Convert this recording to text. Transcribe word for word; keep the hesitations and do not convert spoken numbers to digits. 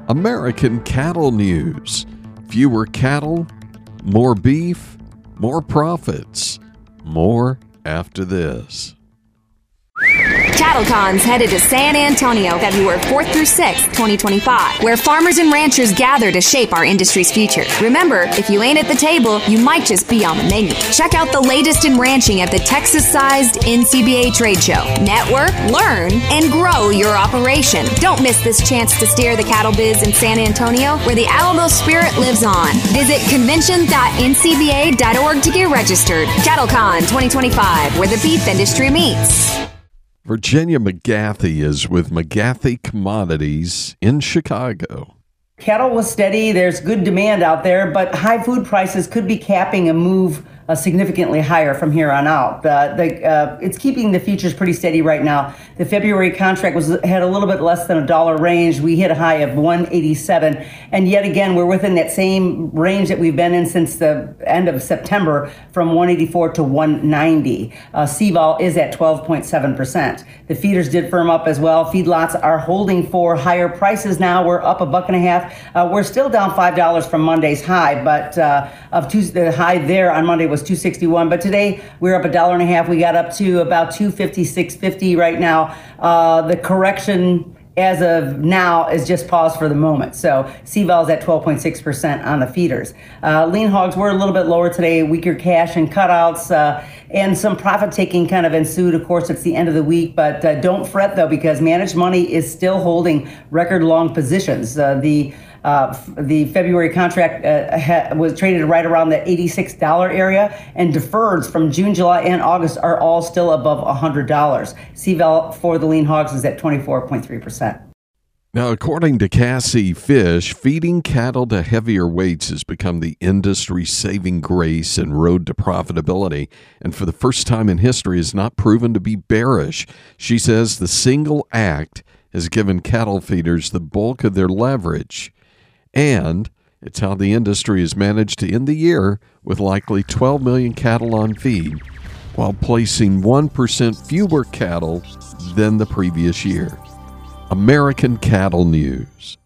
American Cattle News. Fewer cattle, more beef, more profits. More after this. CattleCon's headed to San Antonio February fourth through sixth, twenty twenty-five, where farmers and ranchers gather to shape our industry's future. Remember, if you ain't at the table, you might just be on the menu. Check out the latest in ranching at the Texas-sized N C B A trade show. Network, learn, and grow your operation. Don't miss this chance to steer the cattle biz in San Antonio, where the Alamo spirit lives on. Visit convention dot N C B A dot org to get registered. CattleCon twenty twenty-five, where the beef industry meets. Virginia McGathey is with McGathey Commodities in Chicago. Cattle was steady. There's good demand out there, but high food prices could be capping a move uh, significantly higher from here on out. Uh, the, uh, it's keeping the futures pretty steady right now. The February contract was had a little bit less than a dollar range. We hit a high of one eighty-seven, and yet again we're within that same range that we've been in since the end of September, from one eighty-four to one ninety. Uh, C V O L is at twelve point seven percent. The feeders did firm up as well. Feedlots are holding for higher prices now. We're up a buck and a half. Uh, we're still down five dollars from Monday's high, but uh, of Tuesday, the high there on Monday was two sixty-one. But today we're up a dollar and a half. We got up to about two fifty-six fifty right now. Uh, the correction as of now is just paused for the moment. So C V O L is at twelve point six percent on the feeders. Uh, lean hogs were a little bit lower today, weaker cash and cutouts, uh, and some profit taking kind of ensued. Of course, it's the end of the week, but uh, don't fret though, because managed money is still holding record long positions. Uh, the Uh, the February contract uh, ha- was traded right around the eighty-six dollars area, and deferreds from June, July, and August are all still above one hundred dollars. C V O L for the lean hogs is at twenty-four point three percent. Now, according to Cassie Fish, feeding cattle to heavier weights has become the industry's saving grace and road to profitability, and for the first time in history is not proven to be bearish. She says the single act has given cattle feeders the bulk of their leverage. And it's how the industry has managed to end the year with likely twelve million cattle on feed, while placing one percent fewer cattle than the previous year. American Cattle News.